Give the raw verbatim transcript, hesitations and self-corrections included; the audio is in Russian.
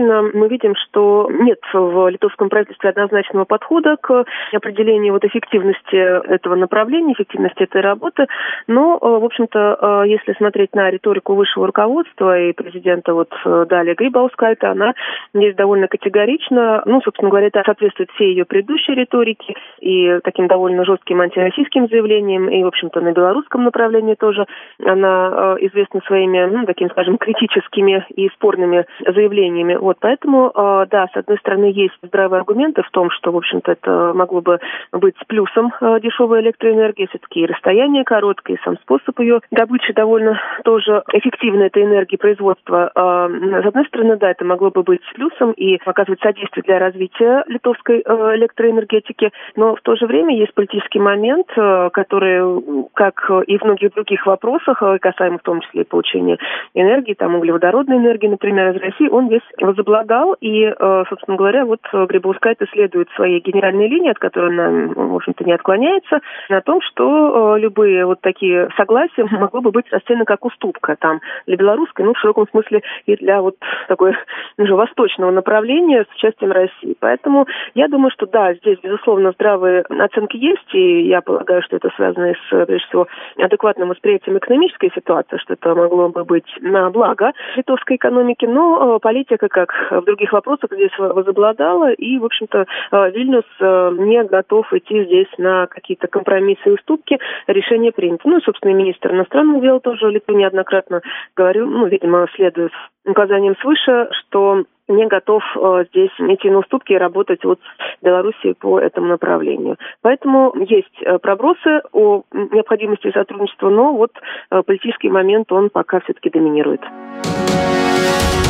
действительно мы видим, что нет в литовском правительстве однозначного подхода к определению вот эффективности этого направления, эффективности этой работы. Но, в общем-то, если смотреть на риторику высшего руководства и президента вот Далии Грибаускайте, она есть довольно категорична. Ну, собственно говоря, это соответствует всей ее предыдущей риторике и таким довольно жестким антироссийским заявлениям, и, в общем-то, на белорусском направлении тоже она известна своими, ну, такими, скажем, критическими и спорными заявлениями. Вот, поэтому, да, с одной стороны, есть здравые аргументы в том, что, в общем-то, это могло бы быть плюсом дешевой электроэнергии, все-таки и расстояние короткое, и сам способ ее добычи довольно тоже эффективной этой энергии производства. С одной стороны, да, это могло бы быть плюсом и оказывать содействие для развития литовской электроэнергетики, но в то же время есть политический момент, который, как и в многих других вопросах, касаемых в том числе и получения энергии, там углеводородной энергии, например, из России, он весь возобладал, и, собственно говоря, вот Грибаускайте следует своей генеральной линии, от которой она, в общем-то, не отклоняется, на том, что любые вот такие согласия могло бы быть расценены как уступка там для белорусской, ну, в широком смысле и для вот такой уже восточного направления с участием России. Поэтому я думаю, что да, здесь, безусловно, здравые оценки есть, и я полагаю, что это связано и с, прежде всего, адекватным восприятием экономической ситуации, что это могло бы быть на благо литовской экономики, но политика, как в других вопросах, здесь возобладала, и, в общем-то, Вильнюс не готов идти здесь на какие-то компромиссы и уступки, решение принято. Ну и, собственно, министр иностранных дел тоже Литвы неоднократно говорил, ну, видимо, следует указаниям свыше, что не готов э, здесь идти на уступки и работать вот с Белоруссией по этому направлению. Поэтому есть э, пробросы о необходимости сотрудничества, но вот э, политический момент, он пока все-таки доминирует.